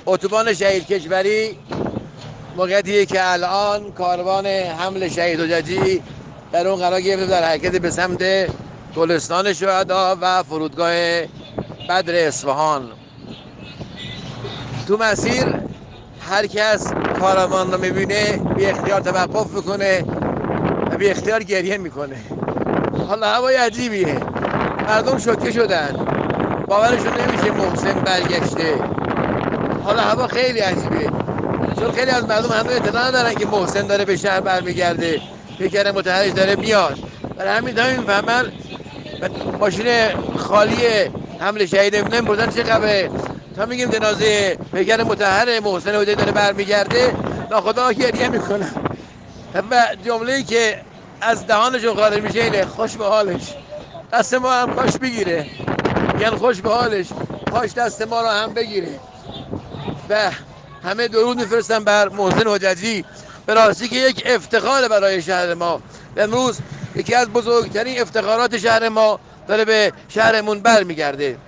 اتوبان شهید کشوری موقعیتیه که الان کاروان حمل شهید حججی در اون قرار گرفته در حرکت به سمت گلستان شهدا و فرودگاه بدر اصفهان. تو مسیر هر کس کاروان رو میبینه بی اختیار توقف میکنه و بی اختیار گریه میکنه. حالا هوای عجیبیه، مردم شوکه شدن، باورشون نمیشه محسن برگشته. حالا هوا خیلی عجیبه، چون خیلی از مردم هنوز اطلاع ندارن که محسن داره به شهر برمیگرده، پیکر متحرش داره میاد. برای همین میفهمن ماشین خالی حمل شهید میبینن بردن چه خبره. تا میگیم جنازه پیکر متحر محسن حججی داره برمیگرده، ناخدا گریه میکنن و جمله‌ای که از دهانشون خارج میشه اینه: خوش به حالش، دست ما هم کاش بگیره. یعنی خوش به حالش، کاش دست ما رو هم بگیره. و همه درود میفرستن بر محسن حججی، به راستی که یک افتخار برای شهر ما. امروز یکی از بزرگترین افتخارات شهر ما داره به شهرمون برمیگرده.